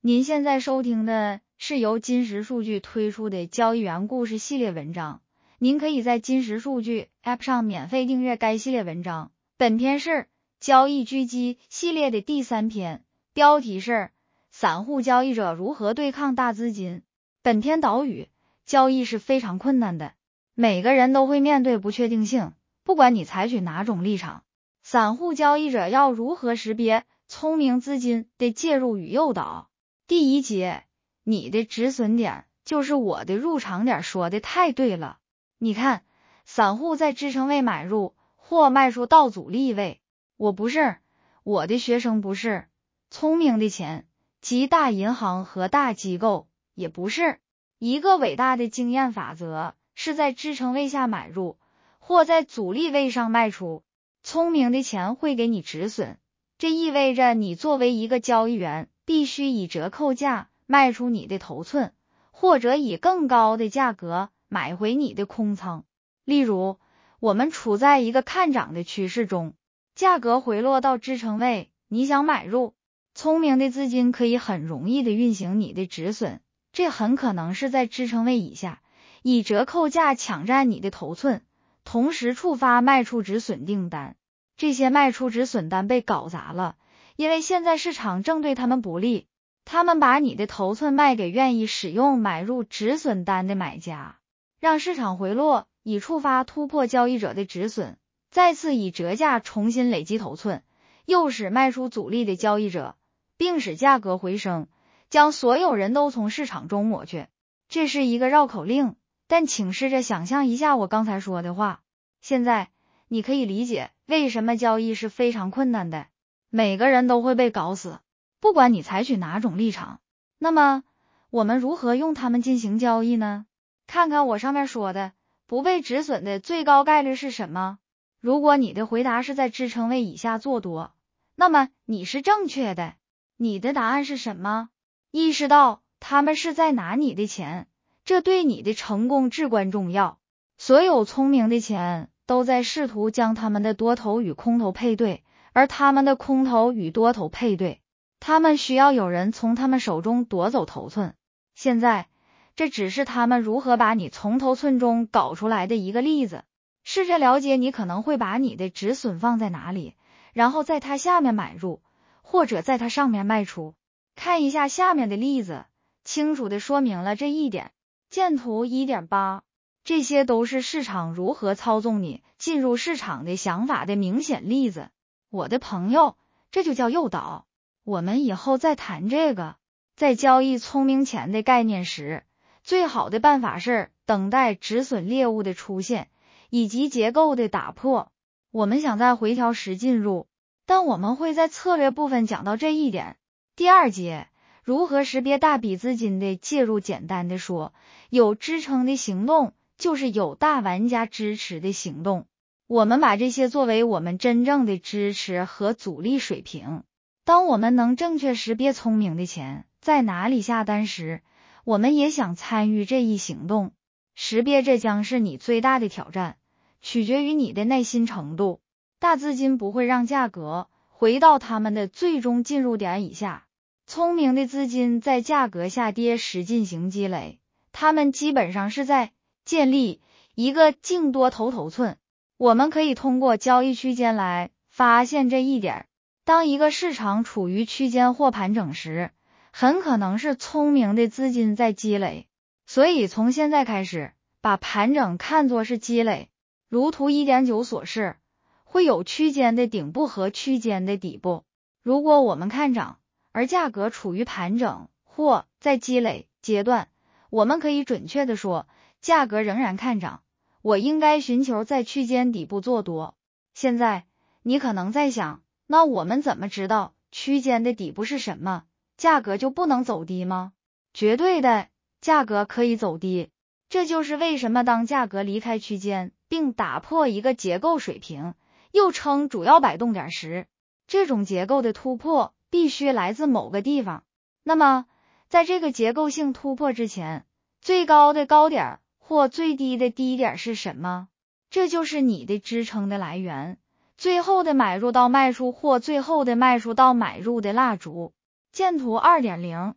您现在收听的是由金石数据推出的交易员故事系列文章，您可以在金石数据 App 上免费订阅该系列文章。本篇是交易狙击系列的第3篇，标题是散户交易者如何对抗大资金。本篇导语：交易是非常困难的，每个人都会面对不确定性，不管你采取哪种立场。散户交易者要如何识别聪明资金的介入与诱导？第一节，你的止损点就是我的入场点，说的太对了。你看，散户在支撑位买入或卖出到阻力位，我不是，我的学生不是，聪明的钱及大银行和大机构也不是。一个伟大的经验法则是在支撑位下买入或在阻力位上卖出，聪明的钱会给你止损，这意味着你作为一个交易员必须以折扣价卖出你的头寸，或者以更高的价格买回你的空仓。例如，我们处在一个看涨的趋势中，价格回落到支撑位，你想买入，聪明的资金可以很容易的运行你的止损，这很可能是在支撑位以下，以折扣价抢占你的头寸，同时触发卖出止损订单。这些卖出止损单被搞砸了，因为现在市场正对他们不利，他们把你的头寸卖给愿意使用买入止损单的买家，让市场回落，以触发突破交易者的止损，再次以折价重新累积头寸，诱使卖出阻力的交易者，并使价格回升，将所有人都从市场中抹去。这是一个绕口令，但请试着想象一下我刚才说的话。现在你可以理解为什么交易是非常困难的，每个人都会被搞死，不管你采取哪种立场。那么我们如何用它们进行交易呢？看看我上面说的，不被止损的最高概率是什么？如果你的回答是在支撑位以下做多，那么你是正确的。你的答案是什么？意识到他们是在拿你的钱，这对你的成功至关重要。所有聪明的钱都在试图将他们的多头与空头配对，而他们的空头与多头配对，他们需要有人从他们手中夺走头寸。现在这只是他们如何把你从头寸中搞出来的一个例子。试着了解你可能会把你的止损放在哪里，然后在它下面买入，或者在它上面卖出。看一下下面的例子，清楚地说明了这一点。见图 1.8， 这些都是市场如何操纵你进入市场的想法的明显例子。我的朋友，这就叫诱导。我们以后再谈这个。在交易聪明钱的概念时，最好的办法是等待止损猎物的出现，以及结构的打破。我们想在回调时进入，但我们会在策略部分讲到这一点。第2节，如何识别大笔资金的介入。简单的说，有支撑的行动就是有大玩家支持的行动。我们把这些作为我们真正的支持和阻力水平。当我们能正确识别聪明的钱在哪里下单时，我们也想参与这一行动。识别这将是你最大的挑战，取决于你的耐心程度。大资金不会让价格回到他们的最终进入点以下。聪明的资金在价格下跌时进行积累，他们基本上是在建立一个净多头寸。我们可以通过交易区间来发现这一点。当一个市场处于区间或盘整时，很可能是聪明的资金在积累。所以从现在开始，把盘整看作是积累。如图 1.9 所示，会有区间的顶部和区间的底部。如果我们看涨，而价格处于盘整或在积累阶段，我们可以准确地说，价格仍然看涨，我应该寻求在区间底部做多。现在你可能在想，那我们怎么知道区间的底部是什么？价格就不能走低吗？绝对的，价格可以走低。这就是为什么当价格离开区间并打破一个结构水平，又称主要摆动点时，这种结构的突破必须来自某个地方。那么在这个结构性突破之前，最高的高点或最低的低点是什么？这就是你的支撑的来源，最后的买入到卖出或最后的卖出到买入的蜡烛。见图 2.0，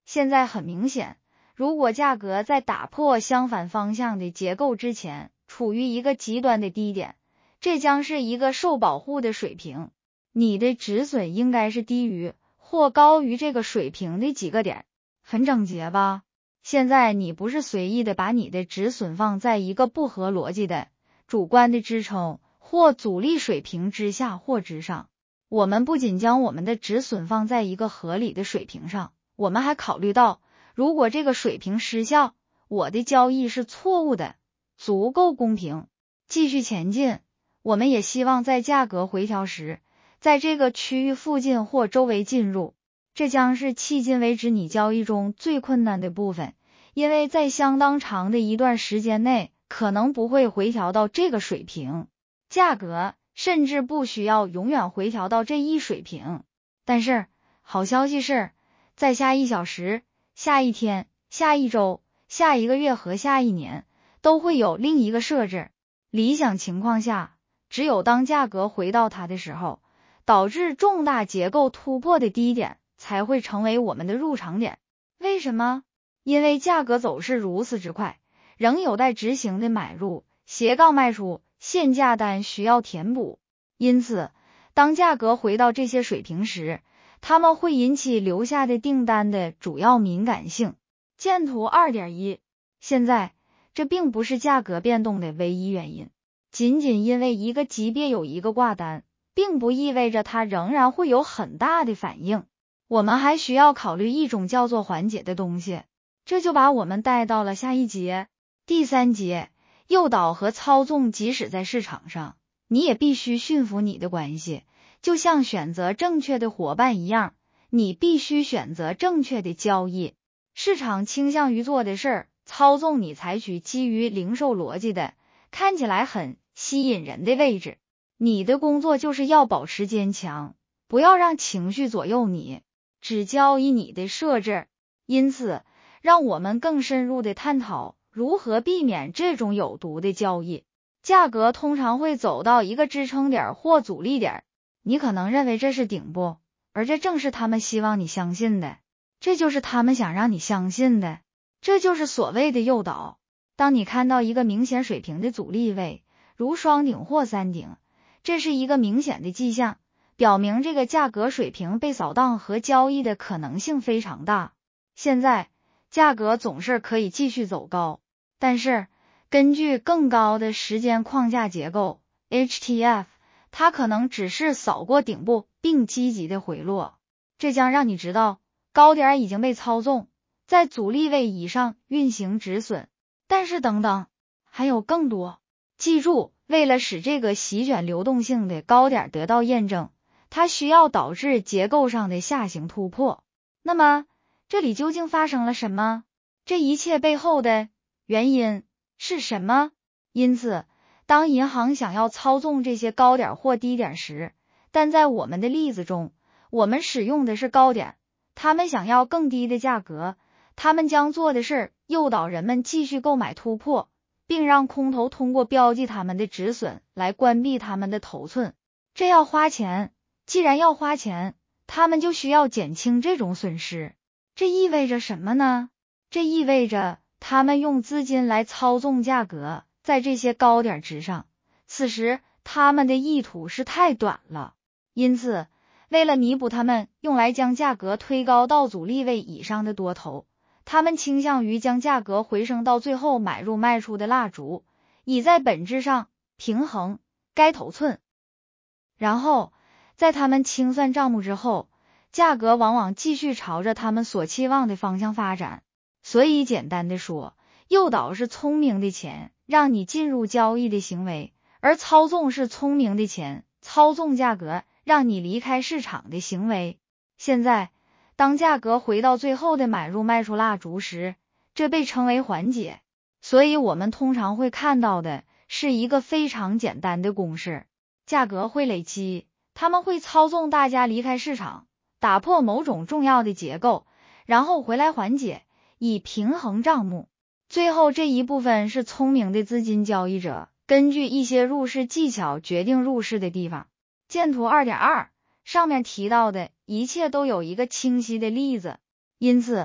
现在很明显，如果价格在打破相反方向的结构之前，处于一个极端的低点，这将是一个受保护的水平。你的止损应该是低于或高于这个水平的几个点，很整洁吧？现在你不是随意的把你的止损放在一个不合逻辑的主观的支撑或阻力水平之下或之上，我们不仅将我们的止损放在一个合理的水平上，我们还考虑到，如果这个水平失效，我的交易是错误的，足够公平，继续前进。我们也希望在价格回调时，在这个区域附近或周围进入，这将是迄今为止你交易中最困难的部分，因为在相当长的一段时间内，可能不会回调到这个水平，价格甚至不需要永远回调到这一水平。但是，好消息是，在下1小时、下一天、下一周、下一个月和下一年，都会有另一个设置。理想情况下，只有当价格回到它的时候，导致重大结构突破的低点才会成为我们的入场点。为什么？因为价格走势如此之快，仍有待执行的买入、卖出、限价单需要填补。因此，当价格回到这些水平时，它们会引起留下的订单的主要敏感性。见图 2.1。 现在，这并不是价格变动的唯一原因。仅仅因为一个级别有一个挂单，并不意味着它仍然会有很大的反应。我们还需要考虑一种叫做缓解的东西，这就把我们带到了下一节。第3节，诱导和操纵。即使在市场上，你也必须驯服你的关系，就像选择正确的伙伴一样，你必须选择正确的交易。市场倾向于做的事儿，操纵你采取基于零售逻辑的，看起来很吸引人的位置。你的工作就是要保持坚强，不要让情绪左右你，只交易你的设置。因此，让我们更深入的探讨如何避免这种有毒的交易。价格通常会走到一个支撑点或阻力点，你可能认为这是顶部，而这正是他们希望你相信的，这就是他们想让你相信的，这就是所谓的诱导。当你看到一个明显水平的阻力位，如双顶或3顶，这是一个明显的迹象，表明这个价格水平被扫荡和交易的可能性非常大。现在，价格总是可以继续走高，但是根据更高的时间框架结构 HTF， 它可能只是扫过顶部并积极的回落，这将让你知道高点已经被操纵，在阻力位以上运行止损。但是等等，还有更多。记住，为了使这个席卷流动性的高点得到验证，它需要导致结构上的下行突破。那么，这里究竟发生了什么？这一切背后的原因是什么？因此，当银行想要操纵这些高点或低点时，但在我们的例子中，我们使用的是高点，他们想要更低的价格，他们将做的是诱导人们继续购买突破，并让空头通过标记他们的止损来关闭他们的头寸。这要花钱，既然要花钱，他们就需要减轻这种损失。这意味着什么呢？这意味着他们用资金来操纵价格，在这些高点之上。此时他们的意图是太短了，因此为了弥补他们用来将价格推高到阻力位以上的多头，他们倾向于将价格回升到最后买入卖出的蜡烛，以在本质上平衡该头寸。然后在他们清算账目之后，价格往往继续朝着他们所期望的方向发展。所以简单的说，诱导是聪明的钱，让你进入交易的行为，而操纵是聪明的钱，操纵价格，让你离开市场的行为。现在，当价格回到最后的买入卖出蜡烛时，这被称为缓解。所以我们通常会看到的是一个非常简单的公式，价格会累积，他们会操纵大家离开市场，打破某种重要的结构，然后回来缓解，以平衡账目。最后这一部分是聪明的资金交易者根据一些入市技巧决定入市的地方。见图 2.2， 上面提到的一切都有一个清晰的例子。因此，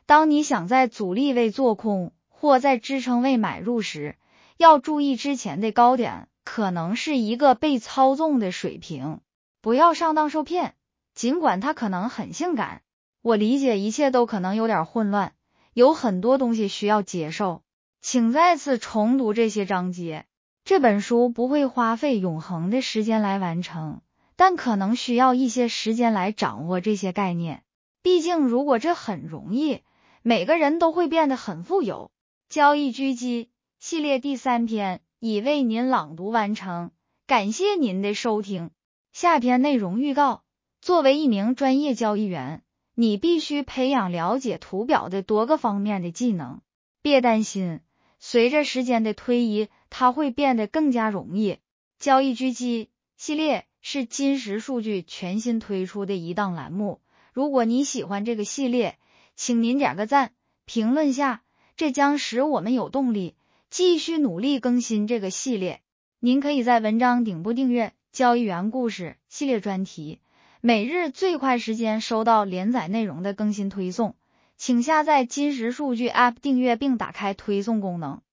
当你想在阻力位做空或在支撑位买入时，要注意之前的高点可能是一个被操纵的水平，不要上当受骗，尽管它可能很性感。我理解一切都可能有点混乱，有很多东西需要接受，请再次重读这些章节。这本书不会花费永恒的时间来完成，但可能需要一些时间来掌握这些概念。毕竟如果这很容易，每个人都会变得很富有。交易狙击系列第3篇已为您朗读完成，感谢您的收听。下篇内容预告：作为一名专业交易员，你必须培养了解图表的多个方面的技能。别担心，随着时间的推移，它会变得更加容易。交易狙击系列是金石数据全新推出的一档栏目，如果你喜欢这个系列，请您点个赞，评论下，这将使我们有动力继续努力更新这个系列。您可以在文章顶部订阅交易员故事系列专题，每日最快时间收到连载内容的更新推送。请下载金石数据 App 订阅并打开推送功能。